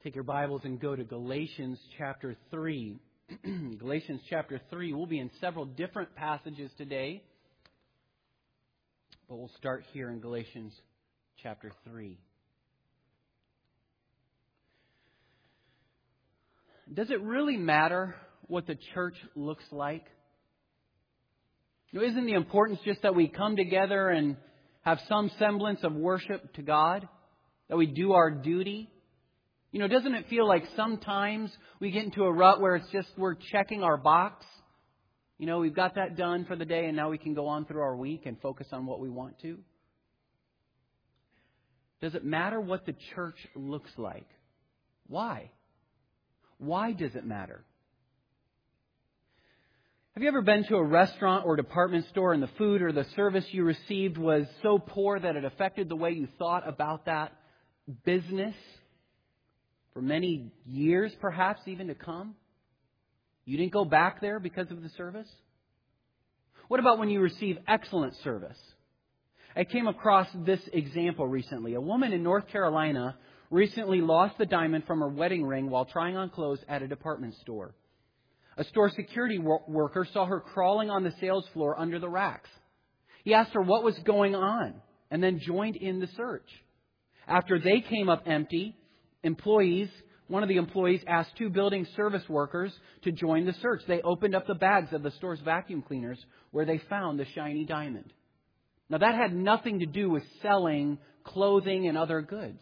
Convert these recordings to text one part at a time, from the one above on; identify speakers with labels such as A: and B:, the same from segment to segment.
A: Take your Bibles and go to Galatians chapter 3. Galatians chapter 3. We'll be in several different passages today, but we'll start here in Galatians chapter 3. Does it really matter what the church looks like? Isn't the importance just that we come together and have some semblance of worship to God? That we do our duty? Doesn't it feel like sometimes we get into a rut where it's just we're checking our box? We've got that done for the day and now we can go on through our week and focus on what we want to. Does it matter what the church looks like? Why? Why does it matter? Have you ever been to a restaurant or department store and the food or the service you received was so poor that it affected the way you thought about that business for many years, perhaps even to come? You didn't go back there because of the service? What about when you receive excellent service? I came across this example recently. A woman in North Carolina recently lost the diamond from her wedding ring while trying on clothes at a department store. A store security worker saw her crawling on the sales floor under the racks. He asked her what was going on and then joined in the search. After they came up empty, one of the employees asked two building service workers to join the search. They opened up the bags of the store's vacuum cleaners where they found the shiny diamond. Now that had nothing to do with selling clothing and other goods.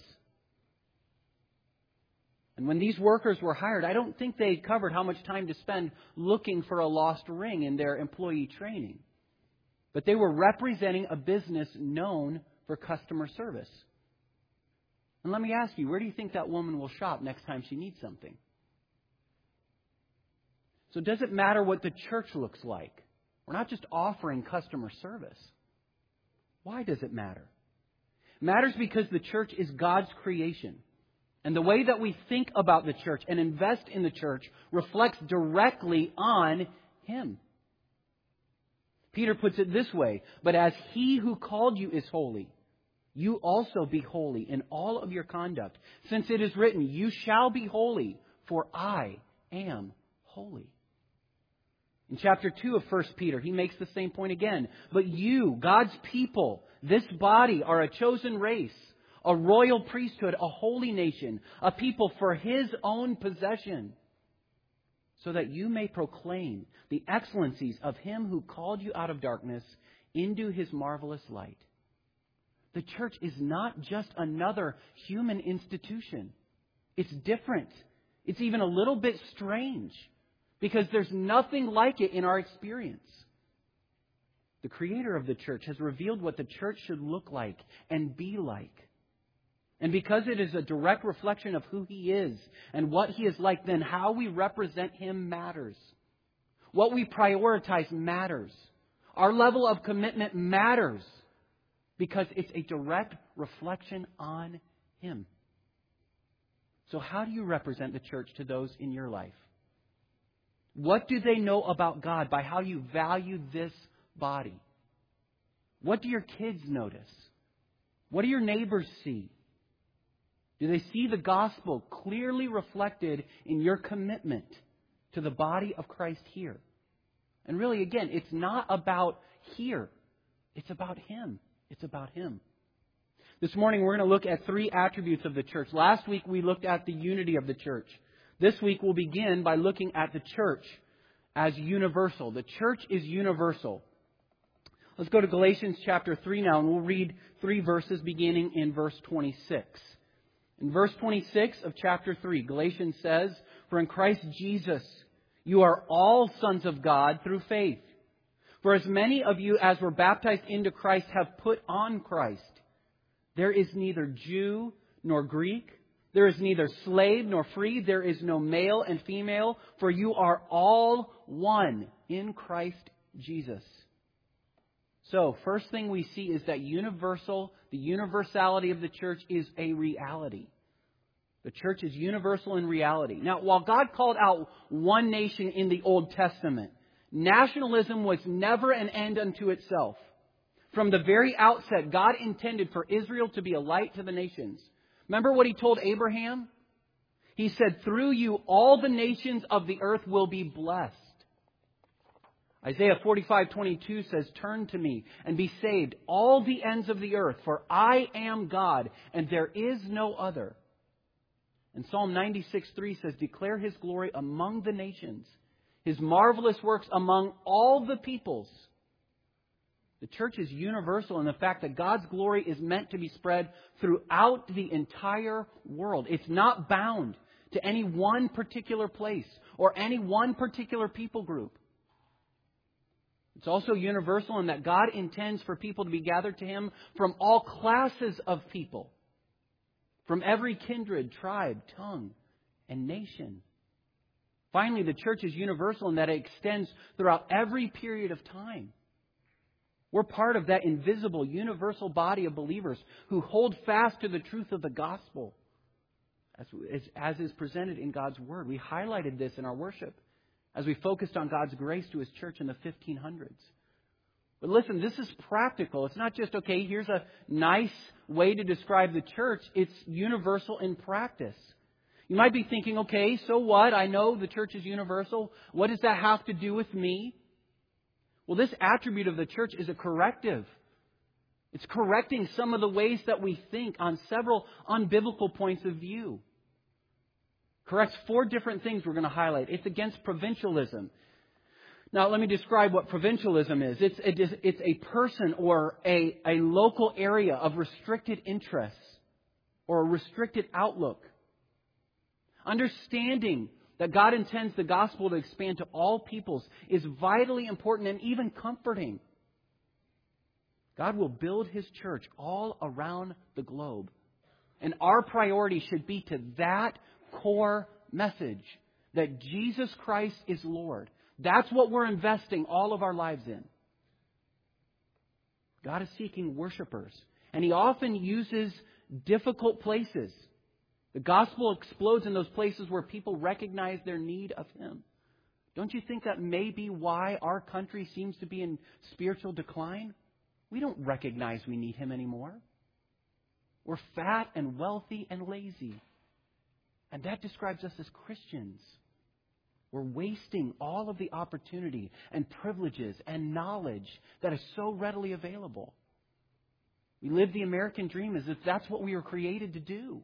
A: And when these workers were hired, I don't think they covered how much time to spend looking for a lost ring in their employee training. But they were representing a business known for customer service. And let me ask you, where do you think that woman will shop next time she needs something? So does it matter what the church looks like? We're not just offering customer service. Why does it matter? It matters because the church is God's creation. And the way that we think about the church and invest in the church reflects directly on Him. Peter puts it this way, but as He who called you is holy, you also be holy in all of your conduct. Since it is written, you shall be holy, for I am holy. In chapter 2 of 1 Peter, he makes the same point again. But you, God's people, this body are a chosen race, a royal priesthood, a holy nation, a people for His own possession, so that you may proclaim the excellencies of Him who called you out of darkness into His marvelous light. The church is not just another human institution. It's different. It's even a little bit strange because there's nothing like it in our experience. The Creator of the church has revealed what the church should look like and be like. And because it is a direct reflection of who He is and what He is like, then how we represent Him matters. What we prioritize matters. Our level of commitment matters. Because it's a direct reflection on Him. So how do you represent the church to those in your life? What do they know about God by how you value this body? What do your kids notice? What do your neighbors see? Do they see the gospel clearly reflected in your commitment to the body of Christ here? And really, again, it's not about here. It's about Him. It's about Him. This morning we're going to look at three attributes of the church. Last week we looked at the unity of the church. This week we'll begin by looking at the church as universal. The church is universal. Let's go to Galatians chapter 3 now, and we'll read 3 verses beginning in verse 26. In verse 26 of chapter 3, Galatians says, "For in Christ Jesus you are all sons of God through faith. For as many of you as were baptized into Christ have put on Christ. There is neither Jew nor Greek. There is neither slave nor free. There is no male and female. For you are all one in Christ Jesus." So, first thing we see is that the universality of the church is a reality. The church is universal in reality. Now, while God called out one nation in the Old Testament, nationalism was never an end unto itself. From the very outset, God intended for Israel to be a light to the nations. Remember what He told Abraham? He said, through you all the nations of the earth will be blessed. Isaiah 45:22 says, turn to me and be saved, all the ends of the earth, for I am God, and there is no other. And Psalm 96:3 says, declare His glory among the nations, His marvelous works among all the peoples. The church is universal in the fact that God's glory is meant to be spread throughout the entire world. It's not bound to any one particular place or any one particular people group. It's also universal in that God intends for people to be gathered to Him from all classes of people, from every kindred, tribe, tongue, and nation. Finally, the church is universal in that it extends throughout every period of time. We're part of that invisible, universal body of believers who hold fast to the truth of the gospel as is presented in God's Word. We highlighted this in our worship as we focused on God's grace to His church in the 1500s. But listen, this is practical. It's not just, okay, here's a nice way to describe the church. It's universal in practice. You might be thinking, okay, so what? I know the church is universal. What does that have to do with me? Well, this attribute of the church is a corrective. It's correcting some of the ways that we think on several unbiblical points of view. Corrects 4 different things we're going to highlight. It's against provincialism. Now, let me describe what provincialism is. It's a person or a local area of restricted interests or a restricted outlook. Understanding that God intends the gospel to expand to all peoples is vitally important and even comforting. God will build His church all around the globe. And our priority should be to that core message that Jesus Christ is Lord. That's what we're investing all of our lives in. God is seeking worshipers, and He often uses difficult places. The gospel explodes in those places where people recognize their need of Him. Don't you think that may be why our country seems to be in spiritual decline? We don't recognize we need Him anymore. We're fat and wealthy and lazy. And that describes us as Christians. We're wasting all of the opportunity and privileges and knowledge that is so readily available. We live the American dream as if that's what we were created to do.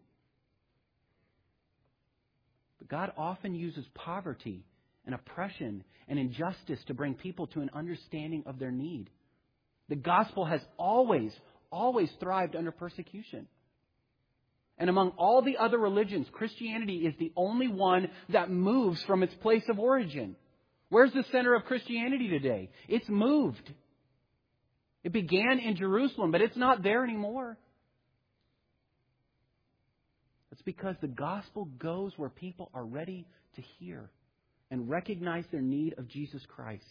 A: But God often uses poverty and oppression and injustice to bring people to an understanding of their need. The gospel has always thrived under persecution. And among all the other religions, Christianity is the only one that moves from its place of origin. Where's the center of Christianity today? It's moved. It began in Jerusalem, but it's not there anymore. It's because the gospel goes where people are ready to hear and recognize their need of Jesus Christ.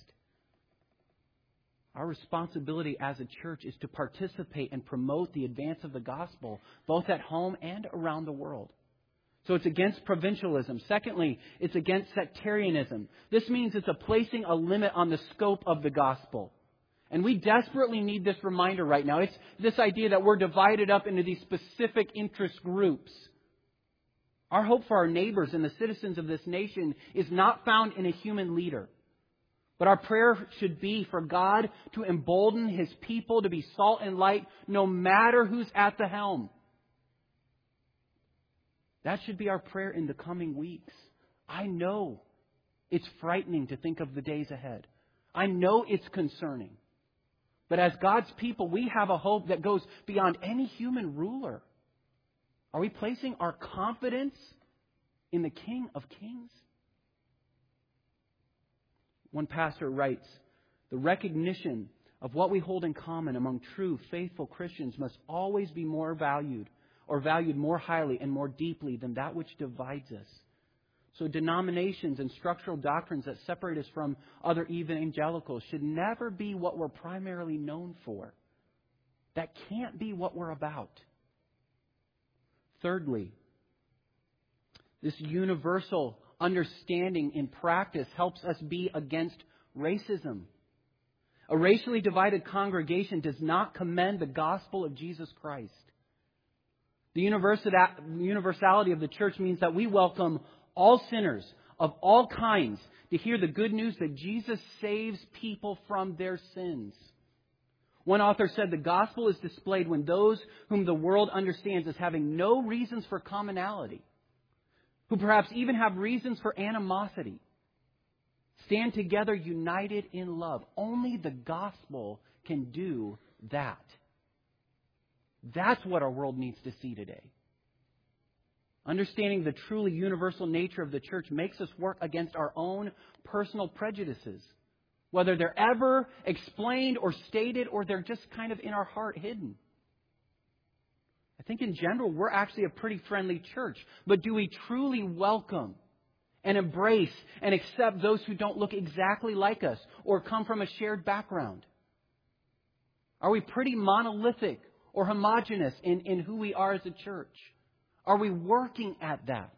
A: Our responsibility as a church is to participate and promote the advance of the gospel, both at home and around the world. So it's against provincialism. Secondly, it's against sectarianism. This means it's placing a limit on the scope of the gospel. And we desperately need this reminder right now. It's this idea that we're divided up into these specific interest groups. Our hope for our neighbors and the citizens of this nation is not found in a human leader. But our prayer should be for God to embolden His people to be salt and light no matter who's at the helm. That should be our prayer in the coming weeks. I know it's frightening to think of the days ahead. I know it's concerning. But as God's people, we have a hope that goes beyond any human ruler. Are we placing our confidence in the King of Kings? One pastor writes, the recognition of what we hold in common among true, faithful Christians must always be more valued or valued more highly and more deeply than that which divides us. So denominations and structural doctrines that separate us from other evangelicals should never be what we're primarily known for. That can't be what we're about. Thirdly, this universal understanding in practice helps us be against racism. A racially divided congregation does not commend the gospel of Jesus Christ. The universality of the church means that we welcome all sinners of all kinds to hear the good news that Jesus saves people from their sins. One author said the gospel is displayed when those whom the world understands as having no reasons for commonality, who perhaps even have reasons for animosity, stand together united in love. Only the gospel can do that. That's what our world needs to see today. Understanding the truly universal nature of the church makes us work against our own personal prejudices, whether they're ever explained or stated or they're just kind of in our heart hidden. I think in general, we're actually a pretty friendly church. But do we truly welcome and embrace and accept those who don't look exactly like us or come from a shared background? Are we pretty monolithic or homogenous in who we are as a church? Are we working at that?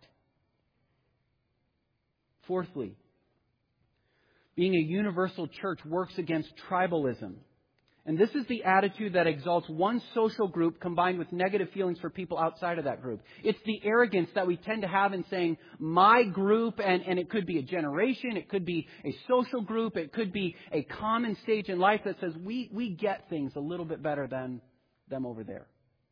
A: Fourthly, being a universal church works against tribalism. And this is the attitude that exalts one social group combined with negative feelings for people outside of that group. It's the arrogance that we tend to have in saying, my group, and it could be a generation, it could be a social group, it could be a common stage in life that says we get things a little bit better than them over there.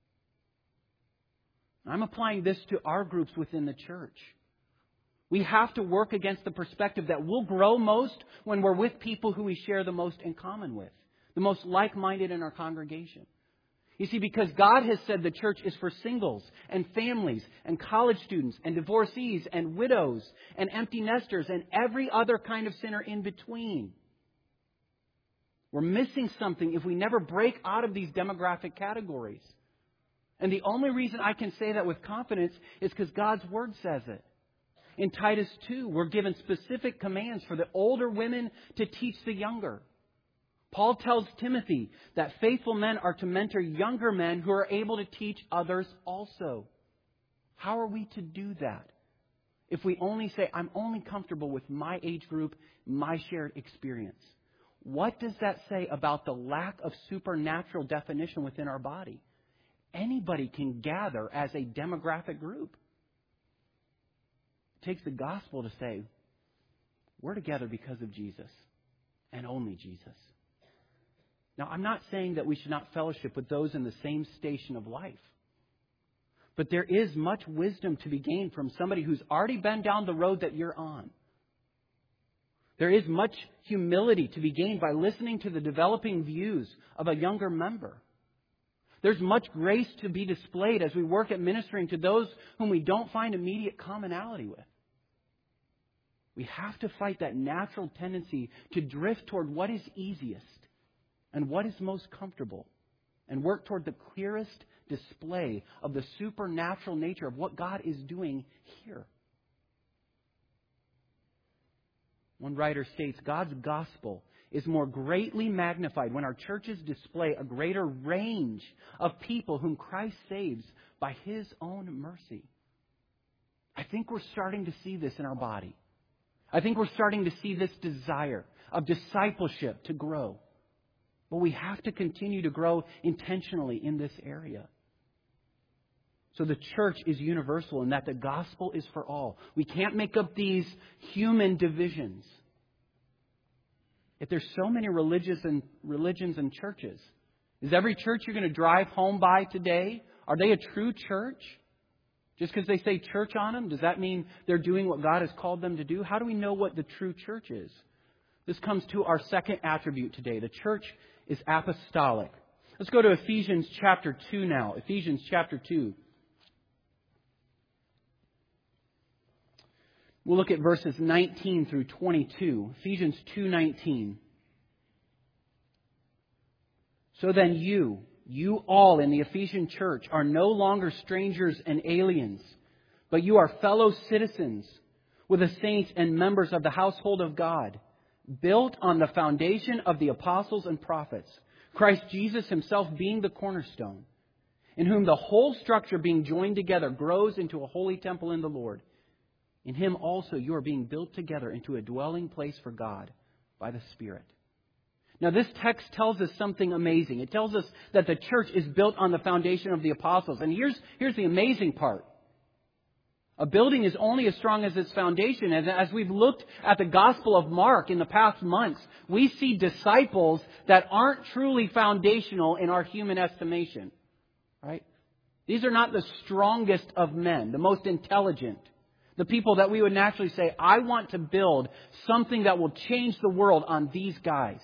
A: I'm applying this to our groups within the church. We have to work against the perspective that we'll grow most when we're with people who we share the most in common with, the most like-minded in our congregation. You see, because God has said the church is for singles and families and college students and divorcees and widows and empty nesters and every other kind of sinner in between. We're missing something if we never break out of these demographic categories. And the only reason I can say that with confidence is because God's Word says it. In Titus 2, we're given specific commands for the older women to teach the younger. Paul tells Timothy that faithful men are to mentor younger men who are able to teach others also. How are we to do that? If we only say, I'm only comfortable with my age group, my shared experience. What does that say about the lack of supernatural definition within our body? Anybody can gather as a demographic group. It takes the gospel to say, we're together because of Jesus and only Jesus. Now, I'm not saying that we should not fellowship with those in the same station of life. But there is much wisdom to be gained from somebody who's already been down the road that you're on. There is much humility to be gained by listening to the developing views of a younger member. There's much grace to be displayed as we work at ministering to those whom we don't find immediate commonality with. We have to fight that natural tendency to drift toward what is easiest and what is most comfortable and work toward the clearest display of the supernatural nature of what God is doing here. One writer states, God's gospel is more greatly magnified when our churches display a greater range of people whom Christ saves by His own mercy. I think we're starting to see this in our body. I think we're starting to see this desire of discipleship to grow. But we have to continue to grow intentionally in this area. So the church is universal in that the gospel is for all. We can't make up these human divisions. If there's so many religions and churches, is every church you're going to drive home by today, are they a true church? Just because they say church on them, does that mean they're doing what God has called them to do? How do we know what the true church is? This comes to our second attribute today. The church is apostolic. Let's go to Ephesians chapter 2 now. Ephesians chapter 2. We'll look at verses 19 through 22. Ephesians 2:19. So then you all in the Ephesian church are no longer strangers and aliens, but you are fellow citizens with the saints and members of the household of God, built on the foundation of the apostles and prophets, Christ Jesus Himself being the cornerstone, in whom the whole structure being joined together grows into a holy temple in the Lord. In Him also you are being built together into a dwelling place for God by the Spirit. Now, this text tells us something amazing. It tells us that the church is built on the foundation of the apostles. And here's the amazing part. A building is only as strong as its foundation. And as we've looked at the Gospel of Mark in the past months, we see disciples that aren't truly foundational in our human estimation. Right? These are not the strongest of men, the most intelligent. The people that we would naturally say, I want to build something that will change the world on these guys.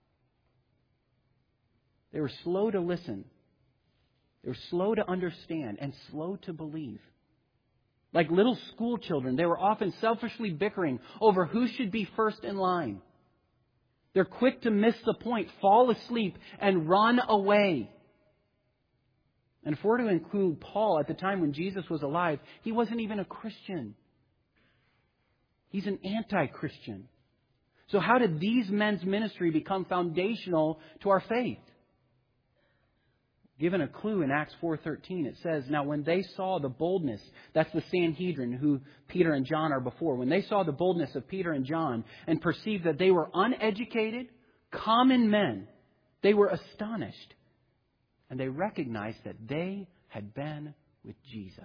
A: They were slow to listen. They were slow to understand and slow to believe. Like little school children, they were often selfishly bickering over who should be first in line. They're quick to miss the point, fall asleep, and run away. And if we're to include Paul at the time when Jesus was alive, he wasn't even a Christian. He's an anti-Christian. So how did these men's ministry become foundational to our faith? Given a clue in Acts 4:13, it says, now when they saw the boldness, that's the Sanhedrin who Peter and John are before, when they saw the boldness of Peter and John and perceived that they were uneducated, common men, they were astonished. And they recognized that they had been with Jesus.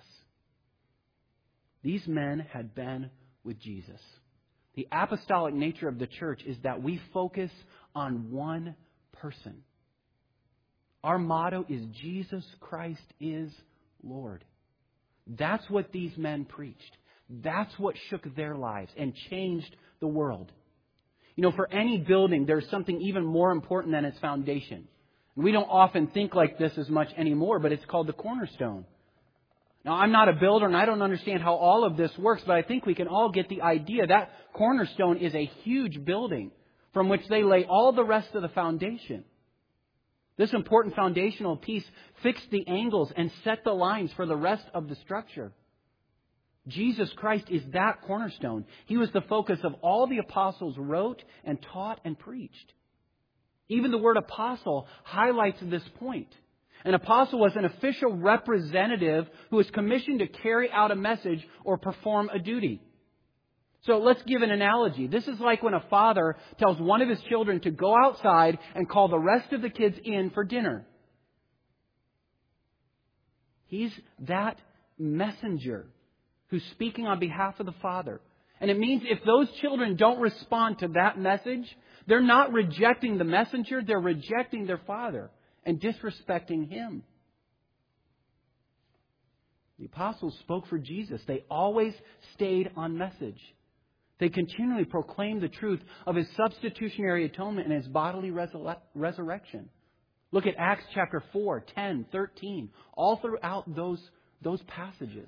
A: These men had been with Jesus. The apostolic nature of the church is that we focus on one person. Our motto is Jesus Christ is Lord. That's what these men preached. That's what shook their lives and changed the world. You know, for any building, there's something even more important than its foundation. And we don't often think like this as much anymore, but it's called the cornerstone. Now, I'm not a builder and I don't understand how all of this works, but I think we can all get the idea. That cornerstone is a huge building from which they lay all the rest of the foundation. This important foundational piece fixed the angles and set the lines for the rest of the structure. Jesus Christ is that cornerstone. He was the focus of all the apostles wrote and taught and preached. Even the word apostle highlights this point. An apostle was an official representative who was commissioned to carry out a message or perform a duty. So let's give an analogy. This is like when a father tells one of his children to go outside and call the rest of the kids in for dinner. He's that messenger who's speaking on behalf of the Father. And it means if those children don't respond to that message, they're not rejecting the messenger, they're rejecting their Father and disrespecting Him. The apostles spoke for Jesus. They always stayed on message. They continually proclaimed the truth of His substitutionary atonement and His bodily resurrection. Look at Acts chapter 4, 10, 13, all throughout those passages.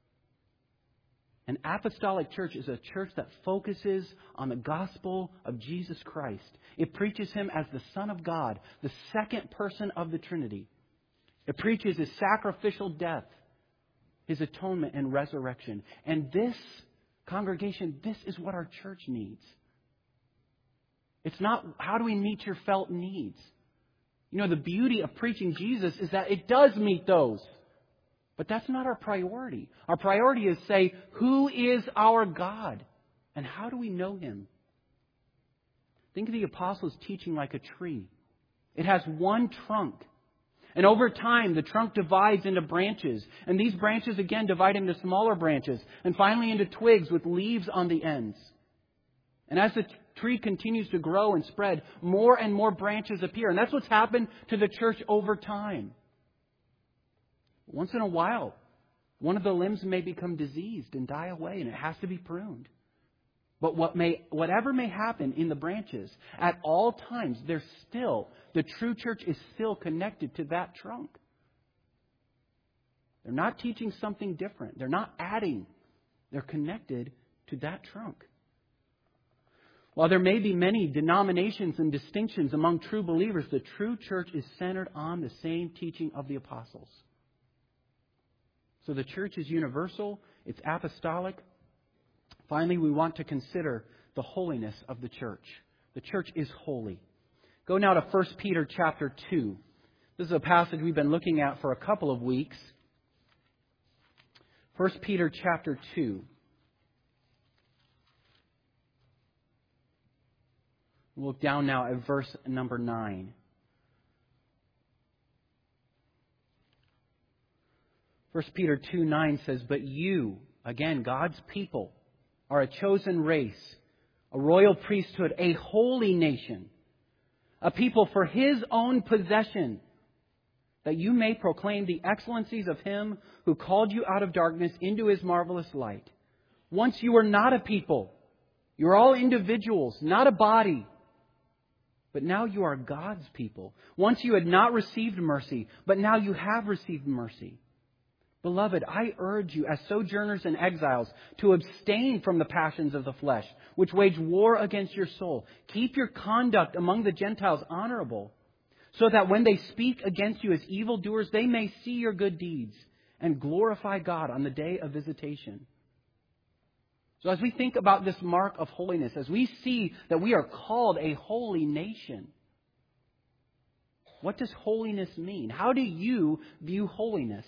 A: An apostolic church is a church that focuses on the gospel of Jesus Christ. It preaches Him as the Son of God, the second person of the Trinity. It preaches His sacrificial death, His atonement and resurrection. And this, congregation, this is what our church needs. It's not how do we meet your felt needs. You know, the beauty of preaching Jesus is that it does meet those. But that's not our priority. Our priority is say, who is our God? And how do we know Him? Think of the apostles' teaching like a tree. It has one trunk. And over time, the trunk divides into branches. And these branches again divide into smaller branches. And finally into twigs with leaves on the ends. And as the tree continues to grow and spread, more and more branches appear. And that's what's happened to the church over time. Once in a while, one of the limbs may become diseased and die away, and it has to be pruned. But whatever may happen in the branches, at all times, the true church is still connected to that trunk. They're not teaching something different. They're not adding. They're connected to that trunk. While there may be many denominations and distinctions among true believers, the true church is centered on the same teaching of the apostles. So the church is universal. It's apostolic. Finally, we want to consider the holiness of the church. The church is holy. Go now to 1 Peter chapter 2. This is a passage we've been looking at for a couple of weeks. 1 Peter chapter 2. We'll look down now at verse number 9. 1 Peter 2:9 says, "But you," again, God's people, "are a chosen race, a royal priesthood, a holy nation, a people for His own possession, that you may proclaim the excellencies of Him who called you out of darkness into His marvelous light. Once you were not a people. You were all individuals, not a body. But now you are God's people. Once you had not received mercy, but now you have received mercy. Beloved, I urge you as sojourners and exiles to abstain from the passions of the flesh, which wage war against your soul. Keep your conduct among the Gentiles honorable, so that when they speak against you as evildoers, they may see your good deeds and glorify God on the day of visitation." So as we think about this mark of holiness, as we see that we are called a holy nation, what does holiness mean? How do you view holiness?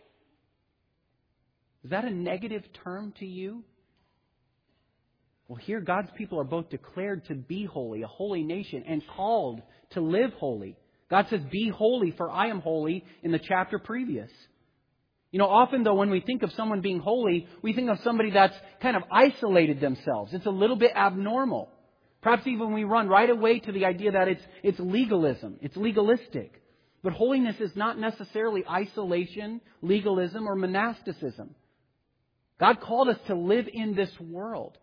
A: Is that a negative term to you? Well, here God's people are both declared to be holy, a holy nation, and called to live holy. God says, "Be holy, for I am holy," in the chapter previous. You know, often though, when we think of someone being holy, we think of somebody that's kind of isolated themselves. It's a little bit abnormal. Perhaps even we run right away to the idea that it's legalism. It's legalistic. But holiness is not necessarily isolation, legalism, or monasticism. God called us to live in this world.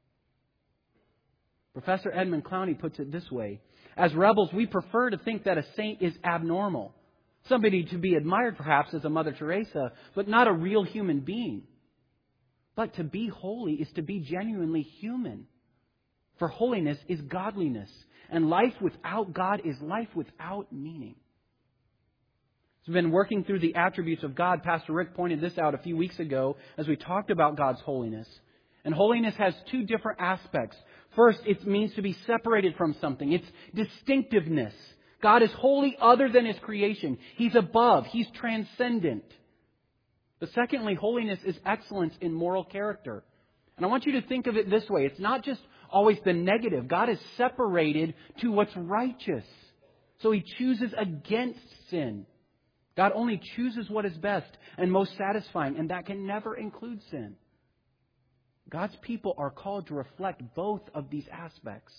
A: Professor Edmund Clowney puts it this way: as rebels, we prefer to think that a saint is abnormal. Somebody to be admired perhaps as a Mother Teresa, but not a real human being. But to be holy is to be genuinely human. For holiness is godliness, and life without God is life without meaning. As we've been working through the attributes of God, Pastor Rick pointed this out a few weeks ago as we talked about God's holiness. And holiness has two different aspects. First, it means to be separated from something. It's distinctiveness. God is holy other than His creation. He's above. He's transcendent. But secondly, holiness is excellence in moral character. And I want you to think of it this way. It's not just always the negative. God is separated to what's righteous. So He chooses against sin. God only chooses what is best and most satisfying, and that can never include sin. God's people are called to reflect both of these aspects.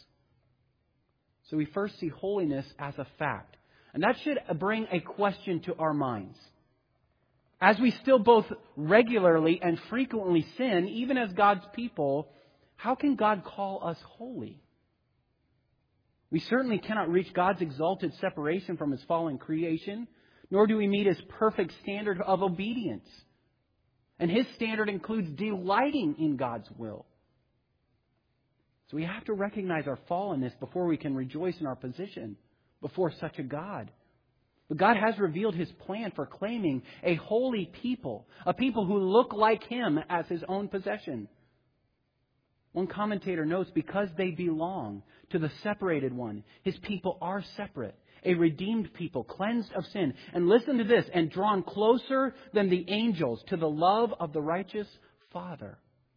A: So we first see holiness as a fact. And that should bring a question to our minds. As we still both regularly and frequently sin, even as God's people, how can God call us holy? We certainly cannot reach God's exalted separation from His fallen creation, nor do we meet His perfect standard of obedience. And His standard includes delighting in God's will. So we have to recognize our fallenness before we can rejoice in our position before such a God. But God has revealed His plan for claiming a holy people, a people who look like Him as His own possession. One commentator notes, because they belong to the separated one, His people are separate, a redeemed people, cleansed of sin. And listen to this, and drawn closer than the angels to the love of the righteous Father.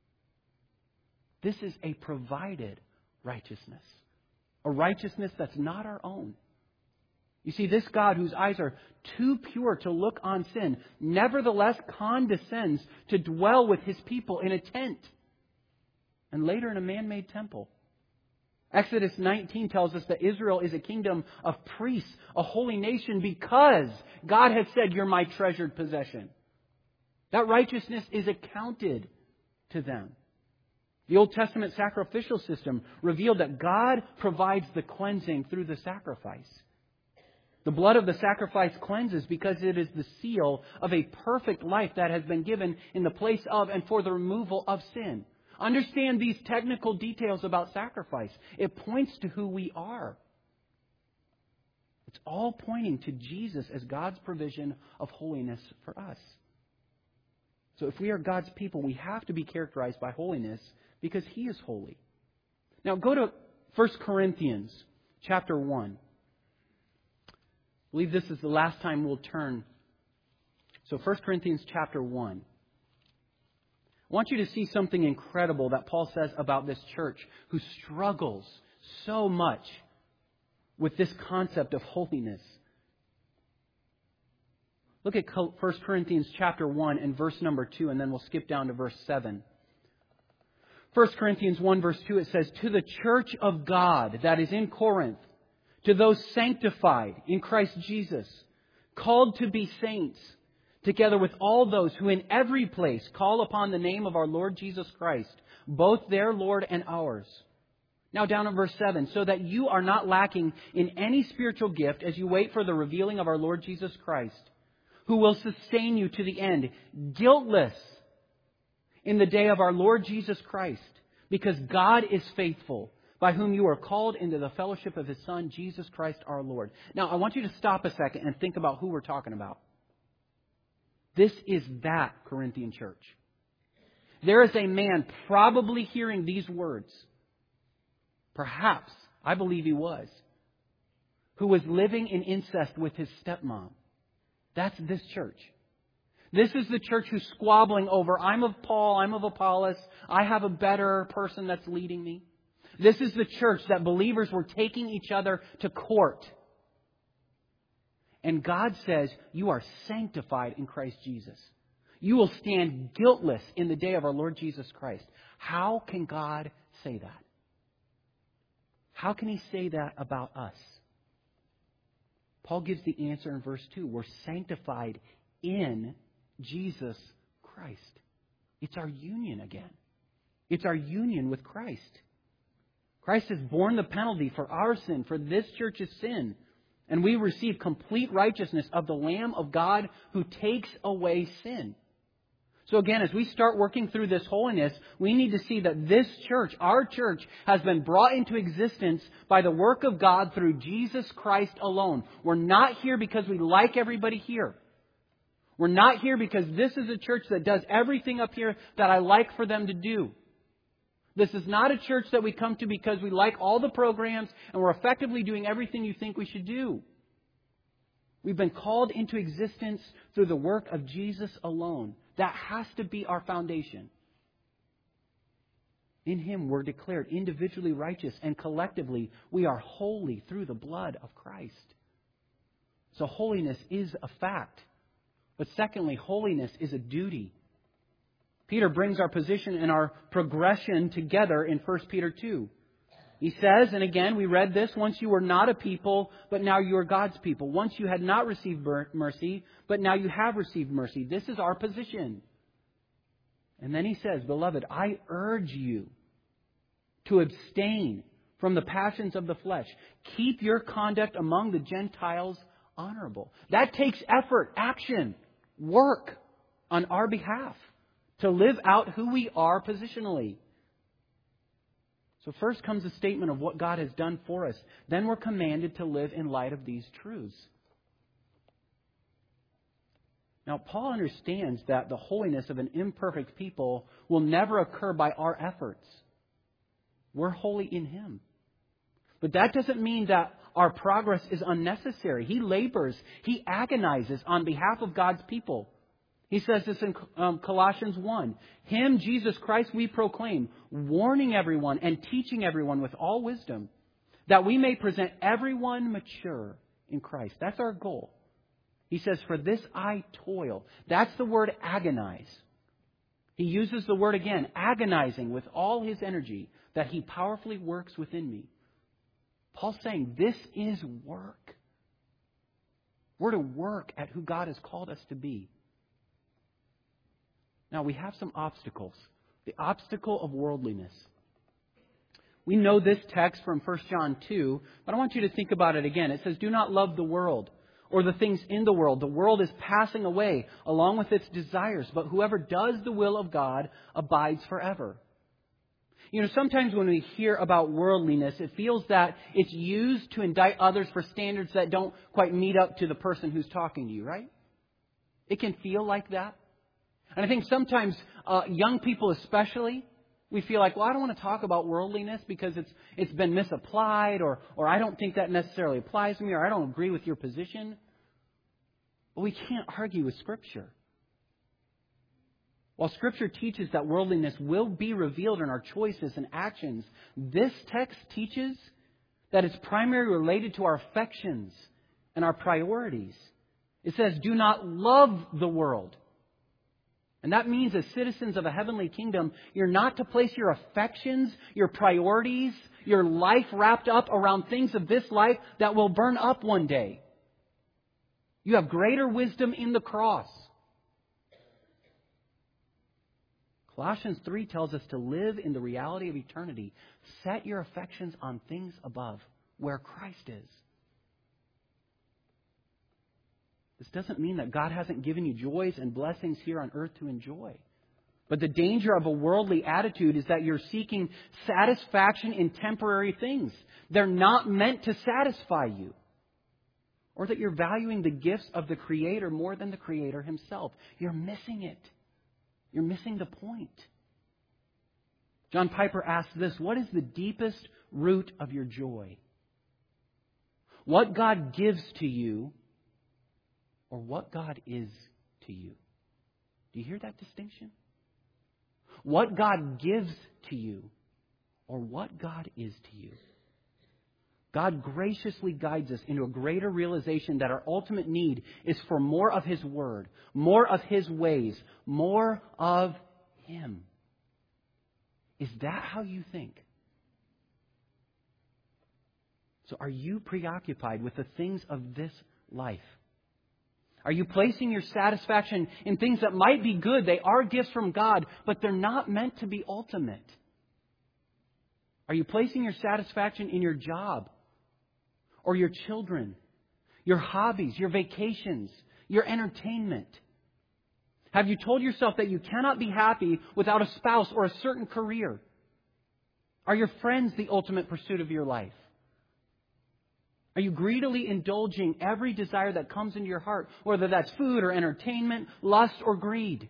A: This is a provided righteousness, a righteousness that's not our own. You see, this God, whose eyes are too pure to look on sin, nevertheless condescends to dwell with His people in a tent, and later in a man-made temple. Exodus 19 tells us that Israel is a kingdom of priests, a holy nation, because God has said, "You're my treasured possession." That righteousness is accounted to them. The Old Testament sacrificial system revealed that God provides the cleansing through the sacrifice. The blood of the sacrifice cleanses because it is the seal of a perfect life that has been given in the place of and for the removal of sin. Understand these technical details about sacrifice. It points to who we are. It's all pointing to Jesus as God's provision of holiness for us. So if we are God's people, we have to be characterized by holiness because He is holy. Now go to 1 Corinthians chapter 1. I believe this is the last time we'll turn. So 1 Corinthians chapter 1. I want you to see something incredible that Paul says about this church who struggles so much with this concept of holiness. Look at 1 Corinthians chapter 1 and verse number 2, and then we'll skip down to verse 7. 1 Corinthians 1 verse 2, it says, "To the church of God that is in Corinth, to those sanctified in Christ Jesus, called to be saints, together with all those who in every place call upon the name of our Lord Jesus Christ, both their Lord and ours." Now down in verse 7, "So that you are not lacking in any spiritual gift as you wait for the revealing of our Lord Jesus Christ, who will sustain you to the end, guiltless in the day of our Lord Jesus Christ, because God is faithful, by whom you are called into the fellowship of His Son, Jesus Christ our Lord." Now, I want you to stop a second and think about who we're talking about. This is that Corinthian church. There is a man probably hearing these words. Perhaps, I believe he was, who was living in incest with his stepmom. That's this church. This is the church who's squabbling over, I'm of Paul, I'm of Apollos, I have a better person that's leading me. This is the church that believers were taking each other to court. And God says, you are sanctified in Christ Jesus. You will stand guiltless in the day of our Lord Jesus Christ. How can God say that? How can He say that about us? Paul gives the answer in verse 2. We're sanctified in Jesus Christ. It's our union again. It's our union with Christ. Christ has borne the penalty for our sin, for this church's sin. And we receive complete righteousness of the Lamb of God who takes away sin. So again, as we start working through this holiness, we need to see that this church, our church, has been brought into existence by the work of God through Jesus Christ alone. We're not here because we like everybody here. We're not here because this is a church that does everything up here that I like for them to do. This is not a church that we come to because we like all the programs and we're effectively doing everything you think we should do. We've been called into existence through the work of Jesus alone. That has to be our foundation. In Him we're declared individually righteous, and collectively we are holy through the blood of Christ. So holiness is a fact. But secondly, holiness is a duty. Peter brings our position and our progression together in 1 Peter 2. He says, and again, we read this, once you were not a people, but now you are God's people. Once you had not received mercy, but now you have received mercy. This is our position. And then he says, beloved, I urge you to abstain from the passions of the flesh. Keep your conduct among the Gentiles honorable. That takes effort, action, work on our behalf to live out who we are positionally. So first comes a statement of what God has done for us. Then we're commanded to live in light of these truths. Now, Paul understands that the holiness of an imperfect people will never occur by our efforts. We're holy in Him. But that doesn't mean that our progress is unnecessary. He labors, He agonizes on behalf of God's people. He says this in Colossians 1. Him, Jesus Christ, we proclaim, warning everyone and teaching everyone with all wisdom, that we may present everyone mature in Christ. That's our goal. He says, for this I toil. That's the word agonize. He uses the word again, agonizing with all his energy, that He powerfully works within me. Paul's saying this is work. We're to work at who God has called us to be. Now, we have some obstacles. The obstacle of worldliness. We know this text from 1 John 2, but I want you to think about it again. It says, do not love the world or the things in the world. The world is passing away along with its desires, but whoever does the will of God abides forever. You know, sometimes when we hear about worldliness, it feels that it's used to indict others for standards that don't quite meet up to the person who's talking to you, right? It can feel like that. And I think sometimes young people especially, we feel like, well, I don't want to talk about worldliness because it's been misapplied, or I don't think that necessarily applies to me, or I don't agree with your position. But we can't argue with Scripture. While Scripture teaches that worldliness will be revealed in our choices and actions, this text teaches that it's primarily related to our affections and our priorities. It says, do not love the world. And that means as citizens of a heavenly kingdom, you're not to place your affections, your priorities, your life wrapped up around things of this life that will burn up one day. You have greater wisdom in the cross. Colossians 3 tells us to live in the reality of eternity. Set your affections on things above, where Christ is. This doesn't mean that God hasn't given you joys and blessings here on earth to enjoy. But the danger of a worldly attitude is that you're seeking satisfaction in temporary things. They're not meant to satisfy you. Or that you're valuing the gifts of the Creator more than the Creator Himself. You're missing it. You're missing the point. John Piper asks this, what is the deepest root of your joy? What God gives to you or what God is to you? Do you hear that distinction? What God gives to you or what God is to you? God graciously guides us into a greater realization that our ultimate need is for more of His Word, more of His ways, more of Him. Is that how you think? So are you preoccupied with the things of this life? Are you placing your satisfaction in things that might be good? They are gifts from God, but they're not meant to be ultimate. Are you placing your satisfaction in your job? Or your children, your hobbies, your vacations, your entertainment? Have you told yourself that you cannot be happy without a spouse or a certain career? Are your friends the ultimate pursuit of your life? Are you greedily indulging every desire that comes into your heart, whether that's food or entertainment, lust or greed?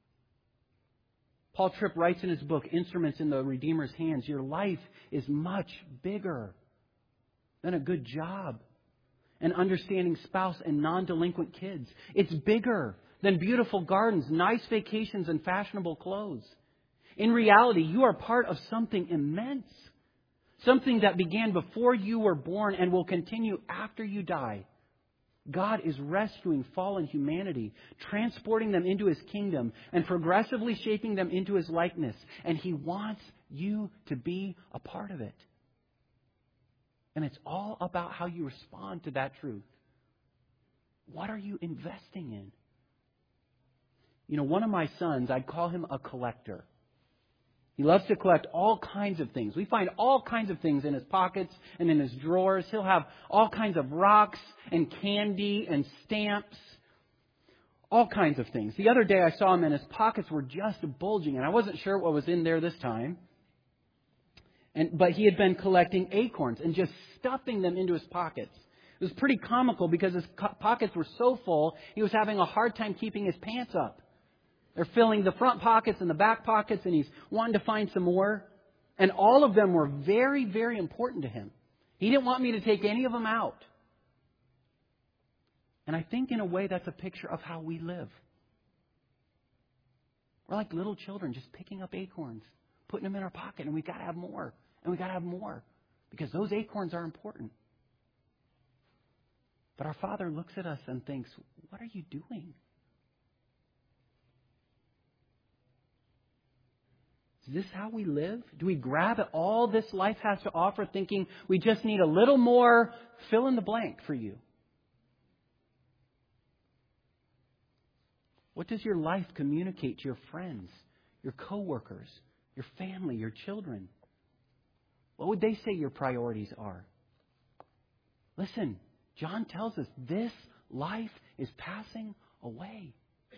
A: Paul Tripp writes in his book, Instruments in the Redeemer's Hands, your life is much bigger than a good job, an understanding spouse, and non-delinquent kids. It's bigger than beautiful gardens, nice vacations, and fashionable clothes. In reality, you are part of something immense, something that began before you were born and will continue after you die. God is rescuing fallen humanity, transporting them into His kingdom, and progressively shaping them into His likeness. And He wants you to be a part of it. And it's all about how you respond to that truth. What are you investing in? You know, one of my sons, I'd call him a collector. He loves to collect all kinds of things. We find all kinds of things in his pockets and in his drawers. He'll have all kinds of rocks and candy and stamps. All kinds of things. The other day I saw him and his pockets were just bulging, and I wasn't sure what was in there this time. But he had been collecting acorns and just stuffing them into his pockets. It was pretty comical because his pockets were so full, he was having a hard time keeping his pants up. They're filling the front pockets and the back pockets, and he's wanting to find some more. And all of them were very, very important to him. He didn't want me to take any of them out. And I think in a way that's a picture of how we live. We're like little children just picking up acorns, putting them in our pocket, and we've got to have more. And we've got to have more. Because those acorns are important. But our Father looks at us and thinks, what are you doing? Is this how we live? Do we grab at all this life has to offer thinking we just need a little more fill in the blank for you? What does your life communicate to your friends, your coworkers, your family, your children? What would they say your priorities are? Listen, John tells us this life is passing away.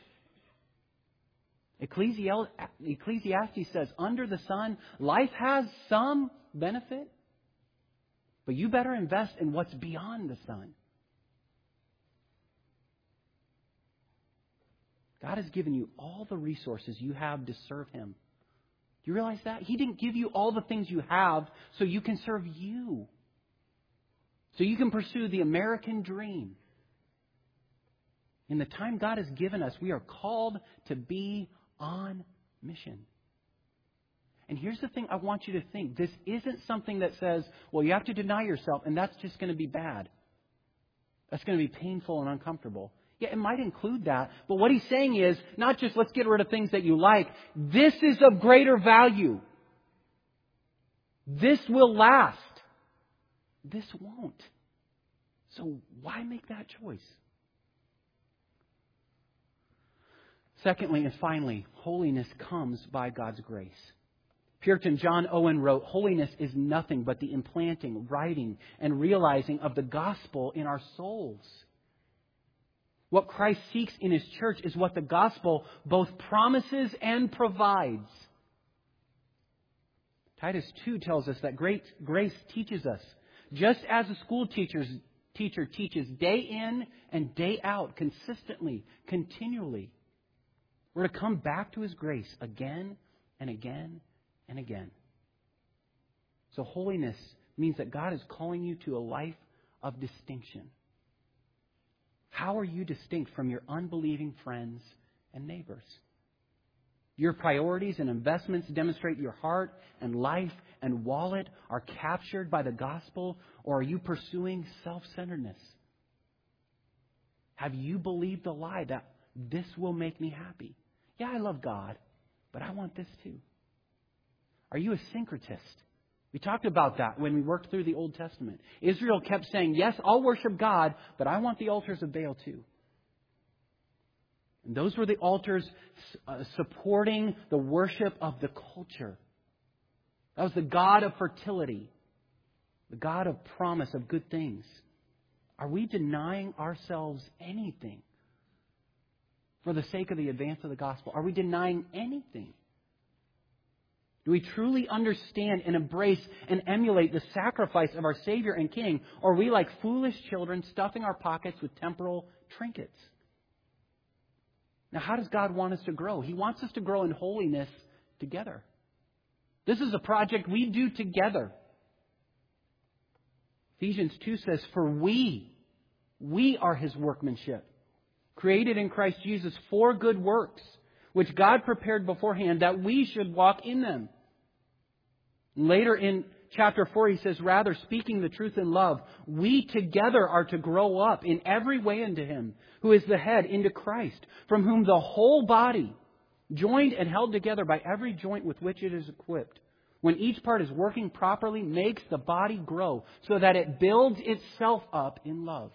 A: Ecclesiastes says, under the sun, life has some benefit, but you better invest in what's beyond the sun. God has given you all the resources you have to serve Him. Do you realize that? He didn't give you all the things you have so you can serve you. So you can pursue the American dream. In the time God has given us, we are called to be on mission. And here's the thing I want you to think. This isn't something that says, well, you have to deny yourself, and that's just going to be bad. That's going to be painful and uncomfortable. Yeah, it might include that. But what he's saying is, not just let's get rid of things that you like. This is of greater value. This will last. This won't. So why make that choice? Secondly and finally, holiness comes by God's grace. Puritan John Owen wrote, holiness is nothing but the implanting, writing, and realizing of the gospel in our souls. What Christ seeks in His church is what the gospel both promises and provides. Titus 2 tells us that great grace teaches us, just as a school teacher teaches day in and day out, consistently, continually. We're to come back to His grace again and again and again. So holiness means that God is calling you to a life of distinction. How are you distinct from your unbelieving friends and neighbors? Your priorities and investments demonstrate your heart and life and wallet are captured by the gospel, or are you pursuing self-centeredness? Have you believed the lie that this will make me happy? Yeah, I love God, but I want this too. Are you a syncretist? We talked about that when we worked through the Old Testament. Israel kept saying, yes, I'll worship God, but I want the altars of Baal too. And those were the altars supporting the worship of the culture. That was the God of fertility, the God of promise of good things. Are we denying ourselves anything for the sake of the advance of the gospel? Are we denying anything? Do we truly understand and embrace and emulate the sacrifice of our Savior and King? Or are we like foolish children stuffing our pockets with temporal trinkets? Now, how does God want us to grow? He wants us to grow in holiness together. This is a project we do together. Ephesians 2 says, for we are His workmanship, created in Christ Jesus for good works, which God prepared beforehand that we should walk in them. Later in chapter 4, he says, rather, speaking the truth in love, we together are to grow up in every way into Him, who is the head, into Christ, from whom the whole body, joined and held together by every joint with which it is equipped, when each part is working properly, makes the body grow so that it builds itself up in love.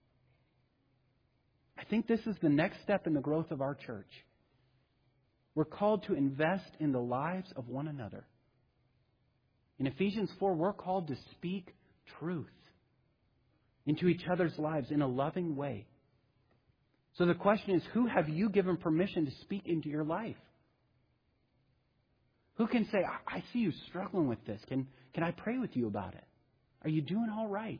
A: I think this is the next step in the growth of our church. We're called to invest in the lives of one another. In Ephesians 4, we're called to speak truth into each other's lives in a loving way. So the question is, who have you given permission to speak into your life? Who can say, I see you struggling with this. Can I pray with you about it? Are you doing all right?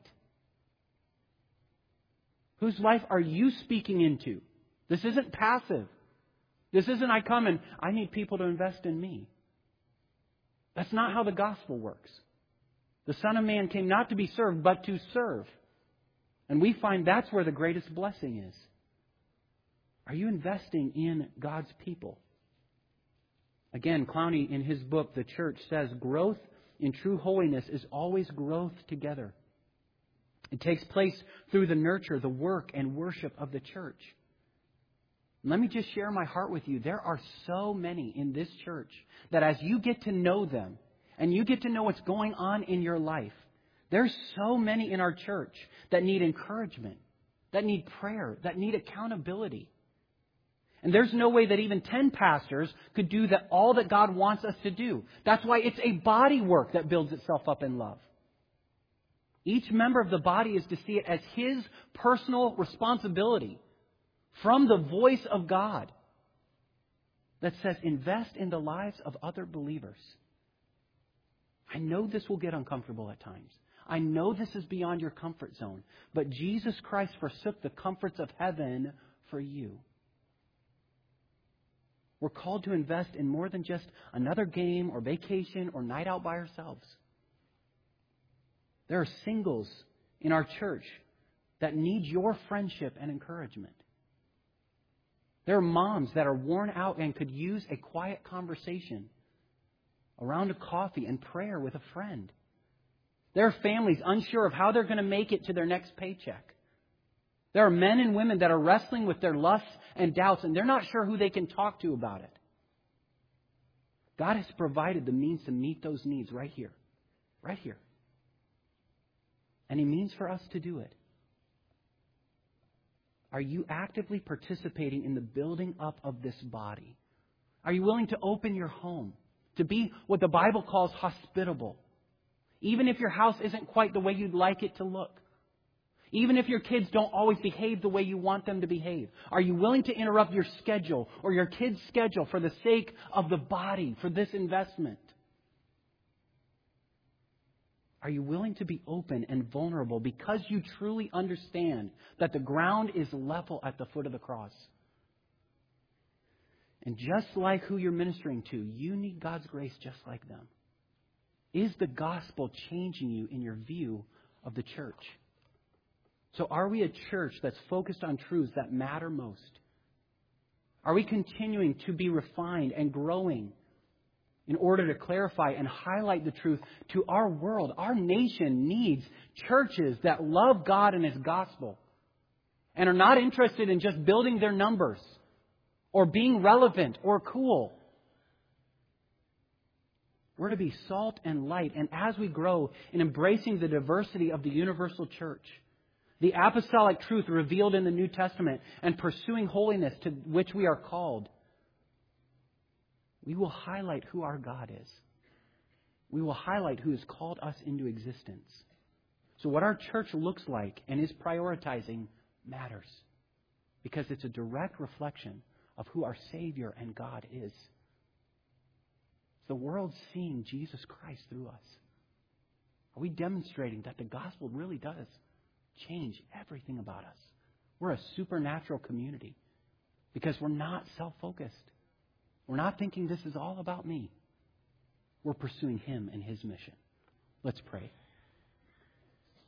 A: Whose life are you speaking into? This isn't passive. This isn't I come and I need people to invest in me. That's not how the gospel works. The Son of Man came not to be served, but to serve. And we find that's where the greatest blessing is. Are you investing in God's people? Again, Clowney in his book, The Church, says growth in true holiness is always growth together. It takes place through the nurture, the work, and worship of the church. Let me just share my heart with you. There are so many in this church that as you get to know them and you get to know what's going on in your life, there's so many in our church that need encouragement, that need prayer, that need accountability. And there's no way that even 10 pastors could do all that God wants us to do. That's why it's a body work that builds itself up in love. Each member of the body is to see it as his personal responsibility from the voice of God that says, invest in the lives of other believers. I know this will get uncomfortable at times. I know this is beyond your comfort zone. But Jesus Christ forsook the comforts of heaven for you. We're called to invest in more than just another game or vacation or night out by ourselves. There are singles in our church that need your friendship and encouragement. There are moms that are worn out and could use a quiet conversation around a coffee and prayer with a friend. There are families unsure of how they're going to make it to their next paycheck. There are men and women that are wrestling with their lusts and doubts, and they're not sure who they can talk to about it. God has provided the means to meet those needs right here. Right here. And He means for us to do it. Are you actively participating in the building up of this body? Are you willing to open your home, to be what the Bible calls hospitable? Even if your house isn't quite the way you'd like it to look. Even if your kids don't always behave the way you want them to behave. Are you willing to interrupt your schedule or your kids' schedule for the sake of the body, for this investment? Are you willing to be open and vulnerable because you truly understand that the ground is level at the foot of the cross? And just like who you're ministering to, you need God's grace just like them. Is the gospel changing you in your view of the church? So are we a church that's focused on truths that matter most? Are we continuing to be refined and growing in order to clarify and highlight the truth to our world? Our nation needs churches that love God and His gospel and are not interested in just building their numbers or being relevant or cool. We're to be salt and light. And as we grow in embracing the diversity of the universal church, the apostolic truth revealed in the New Testament, and pursuing holiness to which we are called, we will highlight who our God is. We will highlight who has called us into existence. So what our church looks like and is prioritizing matters, because it's a direct reflection of who our Savior and God is. The world's seeing Jesus Christ through us. Are we demonstrating that the gospel really does change everything about us? We're a supernatural community because we're not self-focused. We're not thinking this is all about me. We're pursuing Him and His mission. Let's pray.